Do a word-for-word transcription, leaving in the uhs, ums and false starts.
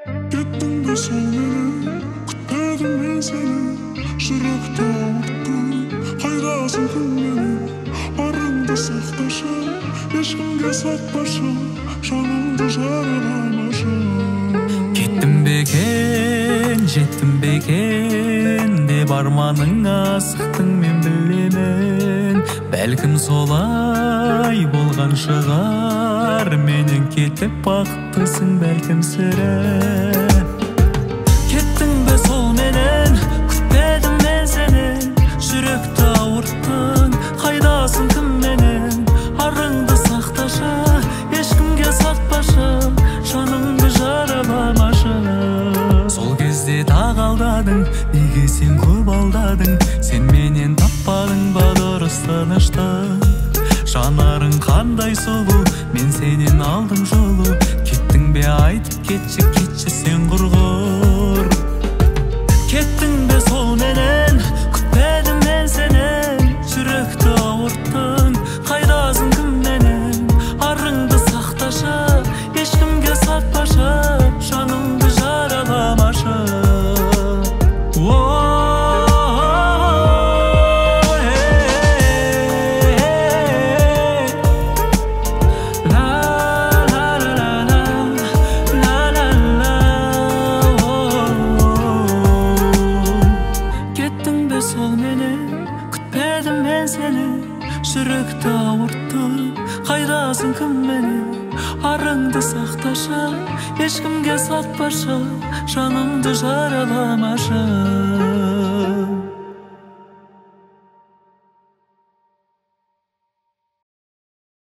Кетtin de sol menен, күтпедим мен сени. Жүрөктү ауырттың, кайдасың күн менен. Барыңды сакташы, эчкимге сатпашы, жанымды жараламашы. Кеттим бекен, жеттим бекен деп арманыңа асыктың мен билемен. Бәлкім солай болған шығар, менен кетіп бақыттысың бәлкім сірә. Кеттің бе сол менен, күтпедім мен сені. Жүректі ауырттың, қайдасың кім менен. Арыңды сақташы, ешкімге сатпашы, жанымды жараламашы. Сол кезде тағалдадың, неге сен көп алдадың. Сен менен таппадың ба дұрыс тыныштық. Жанарың қандай сұлу, мен сенен алдым жолу. Кеттің бе айтып кетші, кетші сен құрғыр. Кеттің бе сол менен, күтпедім мен сенен. Жүректі ауырттың, қайдасың кім менен. Арыңды сақташы, ешкімге сатпашы, жанымды жараламашы. Жүректі ауыртты, қайдасың кім менен. Арыңды сақташы, ешкімге сатпашы, жанымды жараламашы.